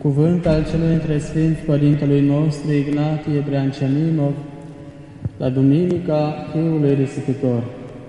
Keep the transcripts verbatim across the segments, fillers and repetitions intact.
Cuvânt al celui dintre Sfinți Părintelui nostru Ignatie Brânceanov la Duminica Fiului Risipitor.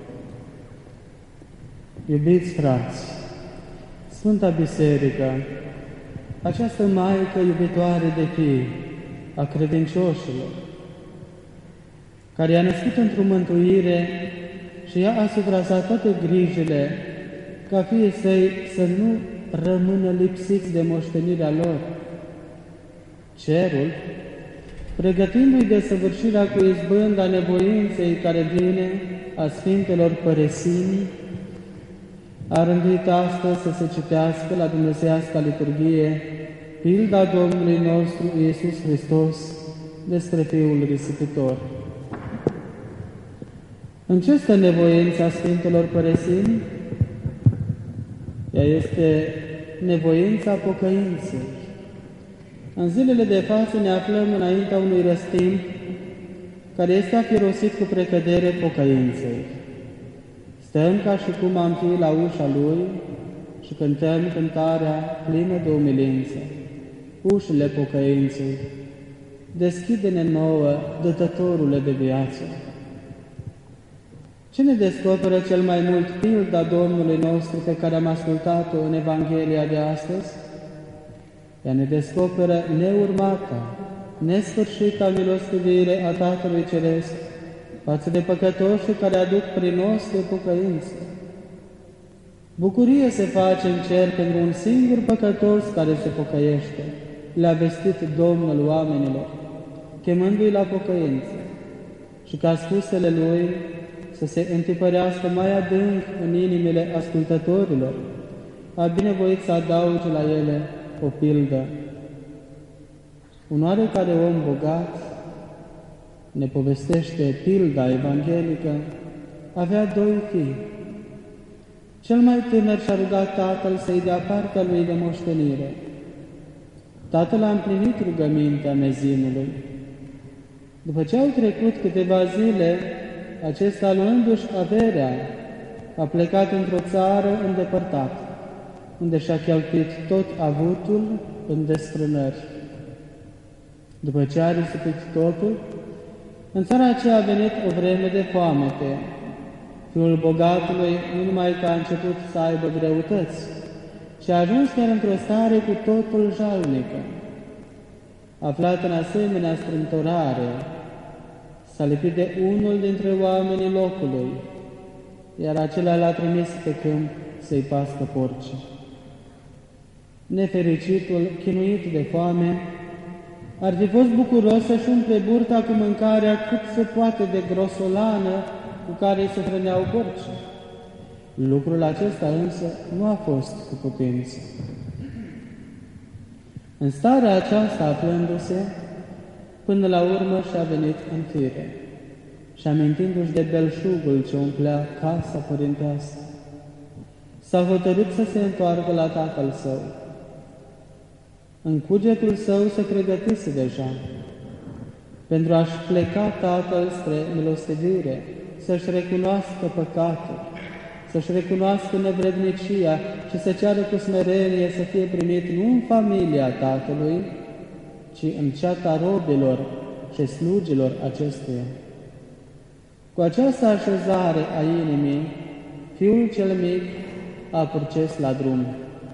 Iubiți frați, Sfânta Biserică, această Maică iubitoare de fii a credincioșilor, care i-a născut într-o mântuire și i-a asupra toate grijile ca fiii săi să nu rămână lipsiți de moștenirea lor. Cerul, pregătindu-i de săvârșirea cu izbânda nevoinței care vine a Sfintelor Păresinii, a rânduit astăzi să se citească la dumnezeiasca liturghie pilda Domnului nostru Iisus Hristos despre Fiul Risipitor. În ce stă nevoința Sfintelor Păresini? Ea este nevoința pocăinței. În zilele de față ne aflăm înaintea unui răstimp care este afirosit cu precădere pocăinței. Stăm ca și cum am fi la ușa Lui și cântăm cântarea plină de umilință. Ușile pocăinței, deschide-ne nouă, dătătorule de viață. Ce ne descoperă cel mai mult pilda Domnului nostru pe care am ascultat-o în Evanghelia de astăzi? Ea ne descoperă neurmata, nesfârșita milostivire a Tatălui Ceresc față de păcătoșii care aduc prin os de pocăință. Bucurie se face în cer pentru un singur păcătos care se pocăiește, le-a vestit Domnul oamenilor, chemându-i la pocăință, și ca spusele Lui să se întipărească mai adânc în inimile ascultătorilor, a binevoit să adauge la ele o pildă. Un oarecare om bogat, ne povestește pilda evanghelică, avea doi fii. Cel mai tânăr și-a rugat tatăl să-i dea partea lui de moștenire. Tatăl a împlinit rugămintea mezinului. După ce au trecut câteva zile, acesta, luându-și averea, a plecat într-o țară îndepărtată, unde și-a cheltuit tot avutul în desfrânări. După ce a risipit totul, în țara aceea a venit o vreme de foamete. Fiul bogatului nu numai că a început să aibă greutăți, ci a ajuns chiar într-o stare cu totul jalnică. Aflat în asemenea strâmtorare, s-a lipit de unul dintre oamenii locului, iar acela l-a trimis pe câmp să-i pască porcii. Nefericitul, chinuit de foame, ar fi fost bucuros să-și umple burta cu mâncarea cât se poate de grosolană cu care se hrăneau porcii. Lucrul acesta însă nu a fost cu putință. În starea aceasta aflându-se, până la urmă și-a venit în fire și, amintindu-și de belșugul ce umplea casa părintească, s-a hotărât să se întoarcă la tatăl său. În cugetul său se pregătise deja pentru a-și pleca tatăl spre milostivire, să-și recunoască păcatul, să-și recunoască nevrednicia și să ceară cu smerenie să fie primit nu în familia tatălui, ci în ceata robilor și slugilor acestuia. Cu această așezare a inimii, fiul cel mic a proces la drum.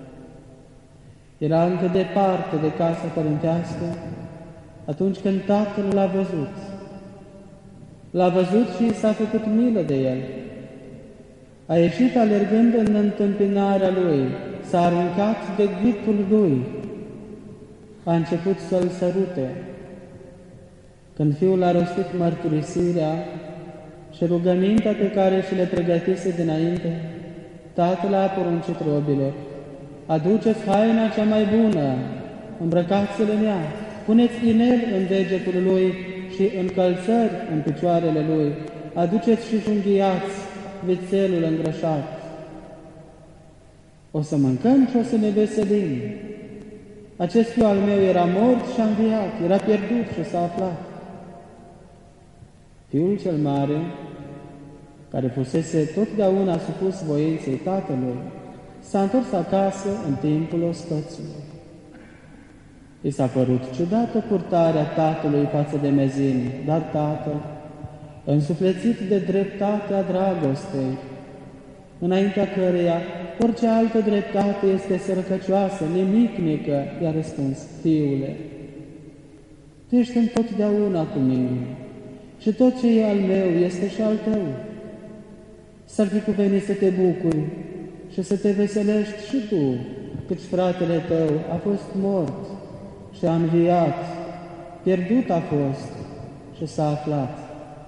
Era încă departe de casa părintească atunci când tatăl l-a văzut. L-a văzut și s-a făcut milă de el. A ieșit alergând în întâmpinarea lui, s-a aruncat de gâtul lui, a început să-l sărute. Când fiul a rostit mărturisirea și rugămintea pe care și le pregătise dinainte, tatăl a poruncit robilor: aduceți haina cea mai bună, îmbrăcați-le în ea, puneți inel în degetul lui și încălțări în picioarele lui, aduceți și junghiați vițelul îngrășat. O să mâncăm și o să ne veselim. Acest fiu al meu era mort și a înviat, era pierdut și s-a aflat. Fiul cel mare, care fusese totdeauna supus voinței tatălui, s-a întors acasă în timpul ospățului. I s-a părut ciudată purtarea tatălui față de mezini, dar tatăl, însuflețit de dreptatea dragostei, înaintea căreia orice altă dreptate este sărăcăcioasă, nimicnică, i-a răspuns: Fiule, tu ești întotdeauna cu mine și tot ce e al meu este și al tău. S-ar fi cuvenit să te bucuri și să te veselești și tu, căci fratele tău a fost mort și a înviat, pierdut a fost și s-a aflat.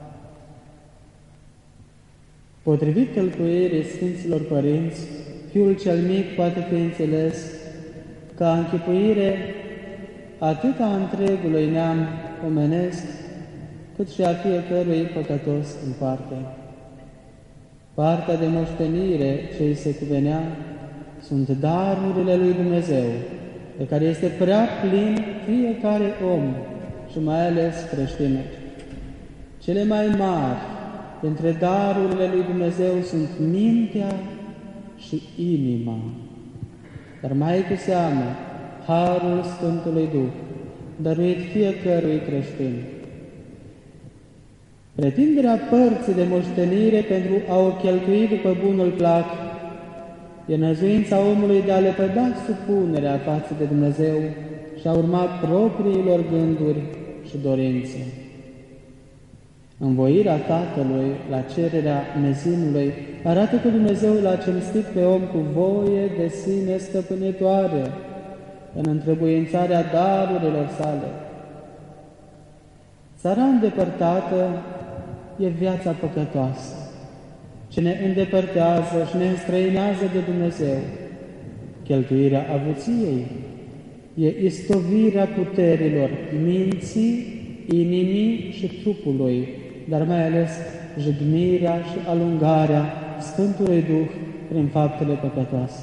Potrivit călcuirii Sfinților Părinți, fiul cel mic poate fi înțeles ca închipuire atât a întregului neam omenesc, cât și a fiecărui păcătos în parte. Partea de moștenire ce îi se cuvenea sunt darurile lui Dumnezeu, de care este prea plin fiecare om și mai ales creștinul. Cele mai mari dintre darurile lui Dumnezeu sunt mintea și inima, dar mai cu seamă harul Sfântului Duh, dăruit fiecărui creștin. Pretinderea părții de moștenire pentru a o cheltui după bunul plac e năzuința omului de a lepăda supunerea față de Dumnezeu și a urma propriilor gânduri și dorințe. Învoirea Tatălui la cererea mezinului arată că Dumnezeu l-a cinstit pe om cu voie de sine stăpânitoare în întrebuințarea darurilor sale. Țara îndepărtată e viața păcătoasă, ce ne îndepărtează și ne înstrăinează de Dumnezeu. Cheltuirea avuției e istovirea puterilor minții, inimii și trupului, dar mai ales jignirea și alungarea Sfântului Duh prin faptele păcătoase.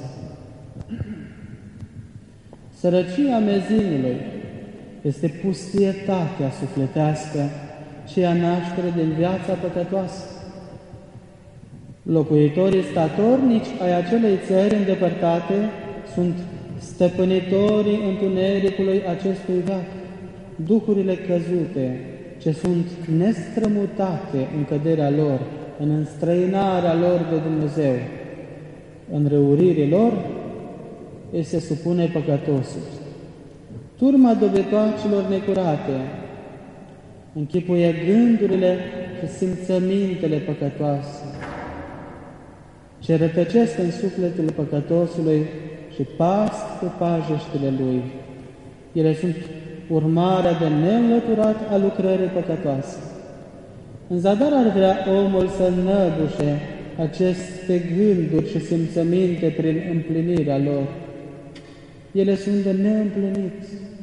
Sărăcia mezinului este pustietatea sufletească și a naștere din viața păcătoasă. Locuitorii statornici ai acelei țări îndepărtate sunt stăpânitorii întunericului acestui veac, duhurile căzute, ce sunt nestrămutate în căderea lor, în înstrăinarea lor de Dumnezeu. În răuririi lor îi se supune păcătosul. Turma dobitoacilor necurate închipuie gândurile și simțămintele păcătoase, ce rătăcesc în sufletul păcătosului și pasc pe pajeștile lui. Ele sunt urmarea de neînlăturat a lucrării păcătoase. În zadar ar vrea omul să năbușe aceste gânduri și simțăminte prin împlinirea lor. Ele sunt de neîmplinit.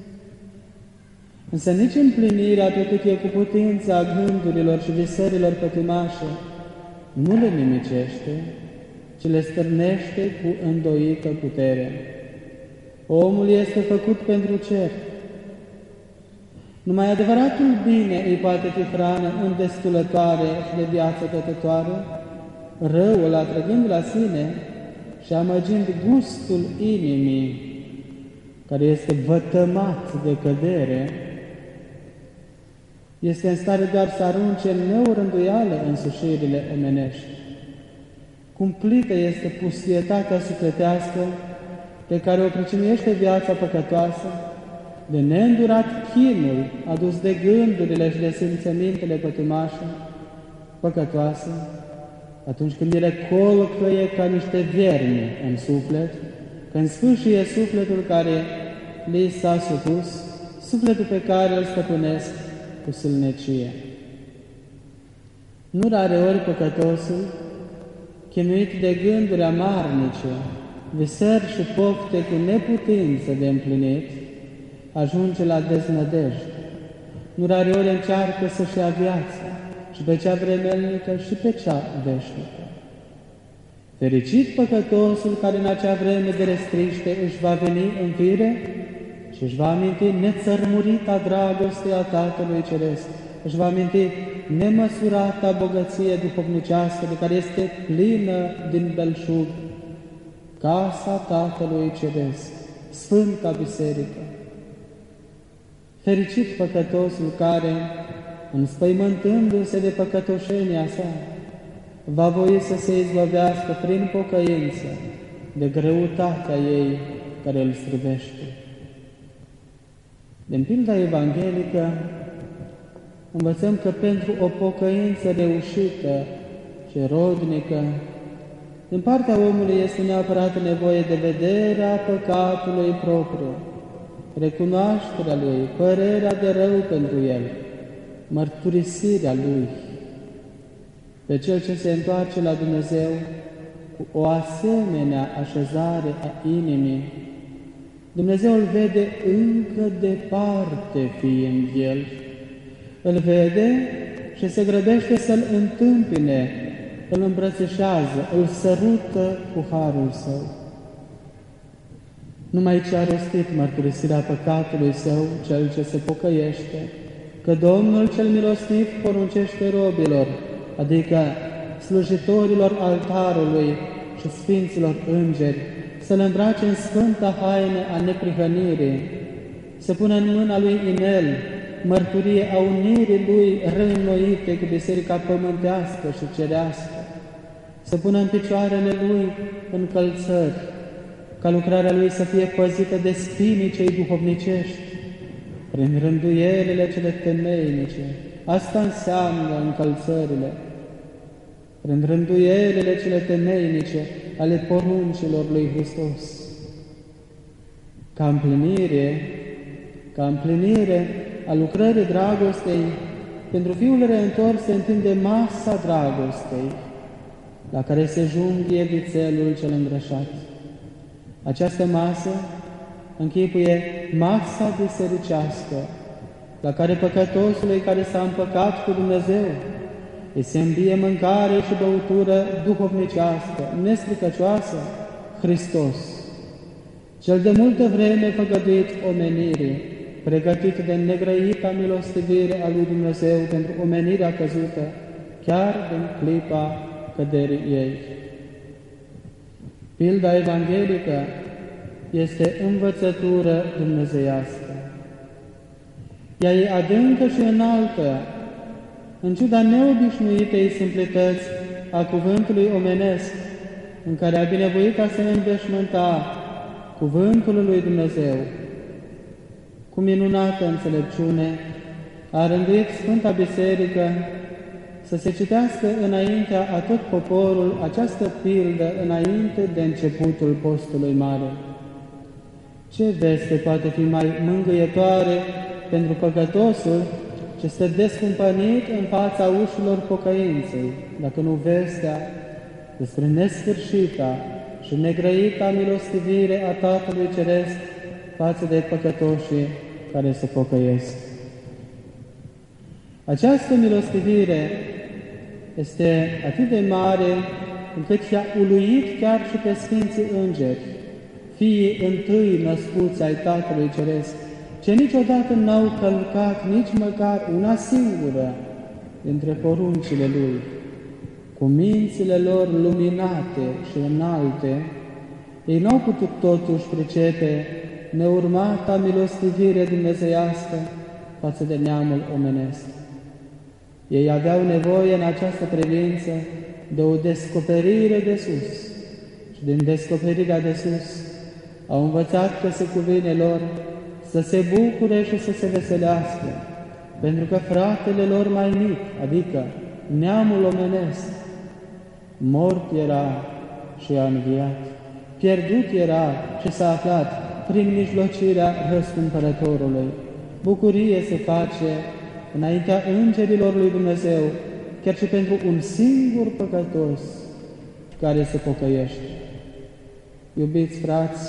Însă nici împlinirea, pe cât e cu putința gândurilor și visărilor pătimașe, nu le nimicește, ci le stârnește cu îndoită putere. Omul este făcut pentru cer. Numai adevăratul bine îi poate fi hrană îndestulătoare și de viață tătătoare, răul atrăgând la sine și amăgind gustul inimii, care este vătămat de cădere, este în stare doar să arunce în neurânduială însușirile omenești. Cumplită este pustietatea sufletească pe care o pricinuiește viața păcătoasă, de neîndurat chinul adus de gândurile și de simțămintele pătimașe, păcătoase, atunci când ele colcăie ca niște viermi în suflet, când sfâșie sufletul care li s-a supus, sufletul pe care îl stăpânesc cu sâlnecie. Nu rare ori păcătosul, chinuit de gânduri amarnice, visări și pofte cu neputință de împlinit, ajunge la deznădejde. Nu rare ori încearcă să-și ia viața, și pe cea vremelnică și pe cea veșnică. Fericit păcătosul care în acea vreme de restriște își va veni în fire și își va aminti nețărmurita dragoste a Tatălui Ceresc, își va aminti nemăsurata bogăție duhovnicească de care este plină din belșug, casa Tatălui Ceresc, Sfânta Biserică. Fericit păcătosul care, înspăimântându-se de păcătoșenia sa, va voi să se izbăvească prin pocăință de greutatea ei care îl strâbește. Din pilda evanghelică învățăm că pentru o pocăință reușită și rodnică, din partea omului este neapărat nevoie de vederea păcatului propriu, recunoașterea lui, părerea de rău pentru el, mărturisirea lui. Pe cel ce se întoarce la Dumnezeu cu o asemenea așezare a inimii, Dumnezeu îl vede încă departe fiind el, îl vede și se grăbește să-l întâmpine, îl îmbrățișează, îl sărută cu harul său. Numai ce a rostit mărturisirea păcatului său, cel ce se pocăiește, că Domnul cel milostiv poruncește robilor, adică slujitorilor altarului și sfinților îngeri, să-l îmbrace în sfânta haină a neprihănirii, să pună în mâna lui inel, mărturie a unirii lui reînnoite cu biserica pământească și cerească, să pună în picioarele lui încălțări, ca lucrarea lui să fie păzită de spinii cei duhovnicești, prin rânduielile cele temeinice. Asta înseamnă încălțările, prin rânduielile cele temeinice ale poruncilor lui Hristos. Ca împlinire, ca împlinire a lucrării dragostei, pentru Fiul reîntors se întinde masa dragostei, la care se junghie vițelul cel îngrășat. Această masă închipuie masa bisericească, la care păcătosului care s-a împăcat cu Dumnezeu îi se îmbie mâncare și băutură duhovnicească, nestricăcioasă, Hristos, cel de multă vreme făgăduit omenirii, pregătit de negrăita milostivire a lui Dumnezeu pentru omenirea căzută, chiar din clipa căderii ei. Pilda evanghelică este învățătură dumnezeiască. Ea e adâncă și înaltă, în ciuda neobișnuitei simplități a cuvântului omenesc, în care a binevoit a se înveșmânta cuvântul lui Dumnezeu. Cu minunată înțelepciune a rânduit Sfânta Biserică să se citească înaintea a tot poporul această pildă înainte de începutul postului mare. Ce veste poate fi mai mângâietoare pentru păcătosul ce stă descumpănit în fața ușilor pocăinței, dacă nu vestea despre nesfârșita și negrăita milostivire a Tatălui Ceresc față de păcătoșii care se pocăiesc. Această milostivire este atât de mare încât i-a uluit chiar și pe Sfinții Îngeri, fiii întâi născuți ai Tatălui Ceresc, ce niciodată n-au călcat nici măcar una singură dintre poruncile Lui. Cu mințile lor luminate și înalte, ei n-au putut totuși pricepe neurmata milostivire dumnezeiască față de neamul omenesc. Ei aveau nevoie în această privință de o descoperire de sus și din descoperirea de sus au învățat că se cuvine lor să se bucure și să se veselească, pentru că fratele lor mai mic, adică neamul omenesc, mort era și a înviat, pierdut era și s-a aflat prin mijlocirea răscumpărătorului. Bucurie se face înaintea îngerilor lui Dumnezeu, chiar și pentru un singur păcătos care se pocăiește. Iubiți frați,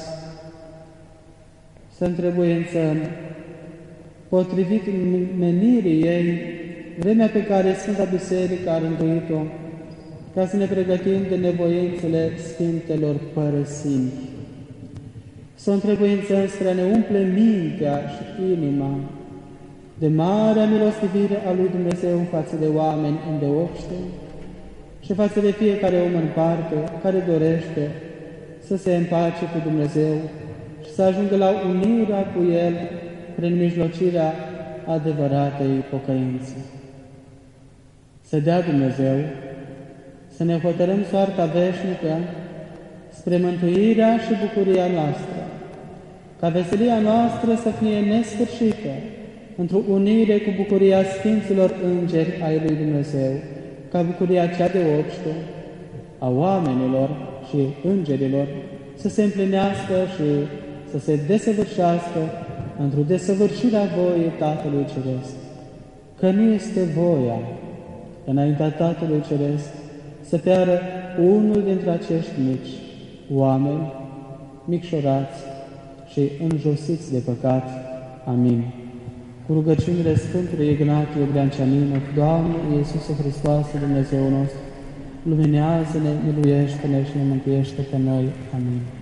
să întrebuințăm, potrivit menirii ei, vremea pe care Sfânta Biserică a rânduit-o, ca să ne pregătim de nevoințele Sfintelor părăsimi. Să o întrebuințăm spre a ne umple mintea și inima de marea milostivire a lui Dumnezeu față de oameni îndeopște și față de fiecare om în parte care dorește să se împace cu Dumnezeu și să ajungă la unirea cu El prin mijlocirea adevăratei pocăințe. Să dea Dumnezeu să ne hotărâm soarta veșnică spre mântuirea și bucuria noastră, ca veselia noastră să fie nesfârșită, într-o unire cu bucuria Sfinților Îngeri ai lui Dumnezeu, ca bucuria cea de obște a oamenilor și îngerilor să se împlinească și să se desăvârșească într-o desăvârșirea voii Tatălui Ceresc, că nu este voia înaintea Tatălui Ceresc să piară unul dintre acești mici oameni, micșorați și înjosiți de păcat. Amin. Cu rugăciunile Sfântului Ignatiu Brânceaninov, Doamne Iisuse Hristoase, Dumnezeu nostru, luminează-ne, miluiește-ne și ne mântuiește pe noi. Amin.